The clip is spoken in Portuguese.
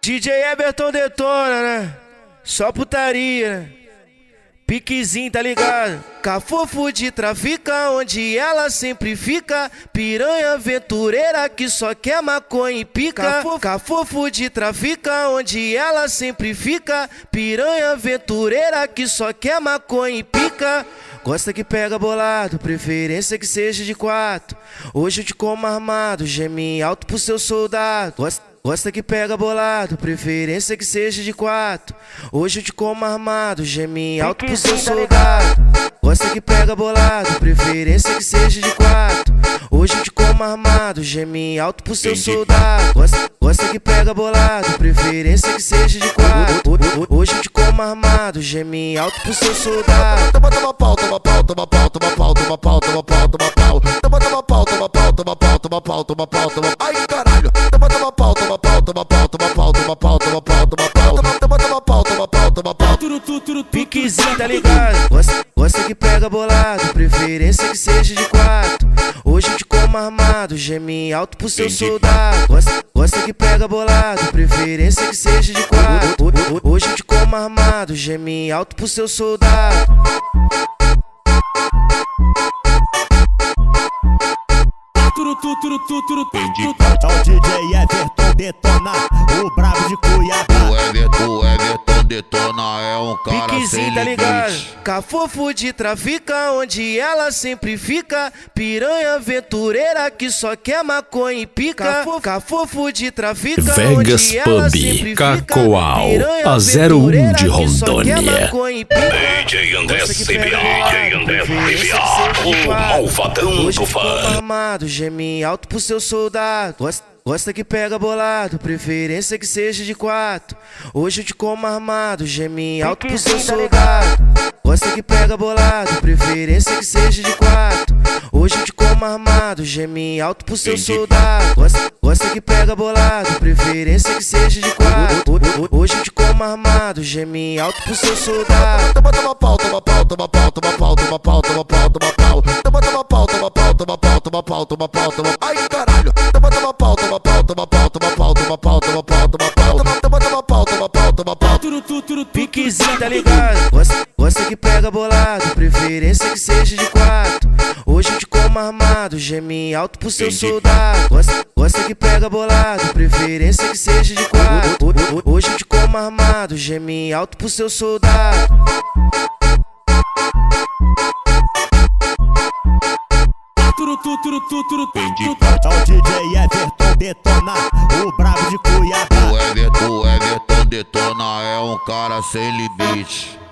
DJ Everton detona, né? Só putaria, né? Piquezinho, tá ligado? Cafofo de trafica, onde ela sempre fica. Piranha aventureira que só quer maconha e pica. Cafofo de trafica, onde ela sempre fica. Piranha aventureira que só quer maconha e pica. Gosta que pega bolado, preferência que seja de 4. Hoje eu te como armado, geme alto pro seu soldado. Gosta que pega bolado, preferência que seja de 4. Hoje eu te como armado, geme alto pro seu soldado. Gosta que pega bolado, preferência que seja de 4. Hoje eu te como armado, geme alto pro seu soldado. Gosta que pega bolado, preferência que seja de 4. Hoje eu te como armado, geme alto pro seu soldado. Toma pau, toma pau, toma pau, toma pau, toma pau, toma pau, toma pau. Toma pau, toma pau, toma pau, toma pau, toma pau, toma. Ai caralho. Toma pau, toma pau, toma pau, toma pau, toma pau, toma pau, toma pau. Toma pau, toma pau, toma pau. Piquezinho, tá ligado? Gosta que pega bolado, preferência que seja de 4. Hoje eu te como armado, geme alto pro seu soldado. Gosta que pega bolado, preferência que seja de 4. Hoje eu te como armado, geme alto pro seu soldado. Tá o DJ Everton detona, o brabo de Cuiabá. O Everton detona, é um cara sem Piquezinho, tá ligado? limite. Cafofo de trafica, onde ela sempre fica. Piranha aventureira que só quer maconha e pica. Cafofo de trafica, Vegas onde ela Pub, sempre Cacoal, fica. a 01 de Rondônia. DJ André CBA, DJ André CBA, o malvadão do fã. Armado, geme alto pro seu soldado. Gosta que pega bolado, preferência que seja de 4. Hoje eu te como armado, geme alto pro seu soldado. Gosta que pega bolado, preferência que seja de 4. Hoje eu te como armado, geme alto pro seu soldado. Gosta que pega bolado, preferência que seja de 4. Hoje eu te como armado, geme alto pro seu soldado. Toma pau, toma pau, toma pau, toma pau, toma pau, toma pau, toma pau. Toma pau, toma pau, toma pau, toma pau, toma pau, toma. Ai caralho. Toma pau, toma pau, toma pau, toma pau, toma pau, toma pau, toma pau. Toma pau, toma pau, toma pau. Piquezinho, tá ligado? Gosta que pega bolado, preferência que seja de 4. Hoje eu te como armado, geme alto pro seu soldado. Gosta que pega bolado, preferência que seja de 4. Hoje eu te como armado, geme alto pro seu soldado. Tá o DJ Everton detona, o brabo de Cuiabá. O Everton detona, é um cara sem limite.